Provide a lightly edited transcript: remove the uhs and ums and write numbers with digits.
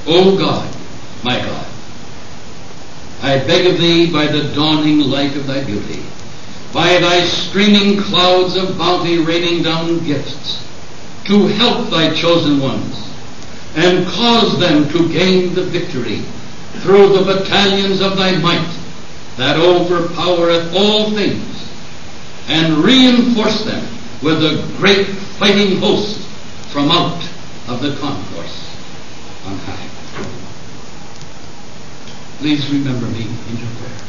O God, my God, I beg of thee by the dawning light of thy beauty, by thy streaming clouds of bounty raining down gifts, to help thy chosen ones, and cause them to gain the victory through the battalions of thy might that overpowereth all things, and reinforce them with a great fighting host from out of the concourse on high. Please remember me in your prayers.